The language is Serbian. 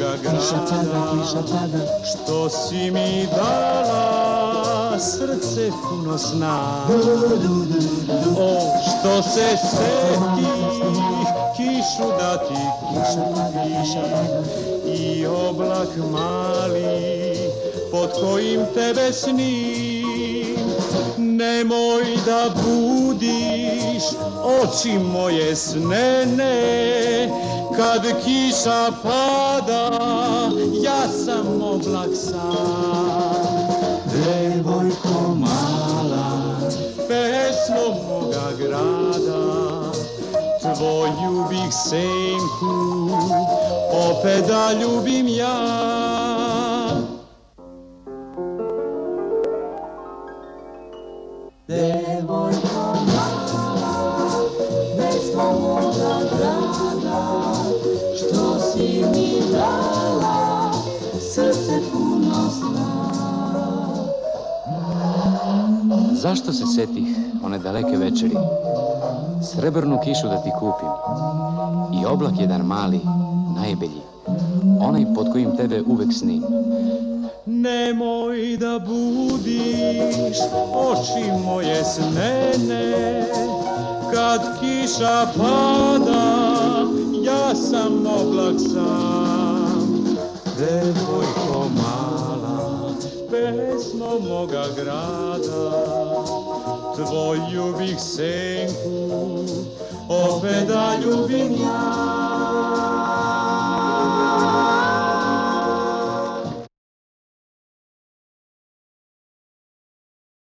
moga grada, što si mi dala srce puno sna. O, što se setih kišu da ti kupim i oblak mali pod kojim tebe snim. Nemoj da budiš oči moje snene, kad kiša pada, ja sam oblak sam. Devojko mala, pesmo moga grada, tvoju bih senku opet da ljubim ja. Devojko mala, pesmo moga grada, što si mi dala srce puno sna. Zašto se setih one daleke večeri, srebrnu kišu da ti kupim i oblak jedan mali, najbelji, onaj pod kojim tebe uvek snim. Nemoj da budiš oči moje snene, kad kiša pada, ja sam oblak sam. Devojko mala, pesmo moga grada, tvoju bih senku opet da ljubim ja.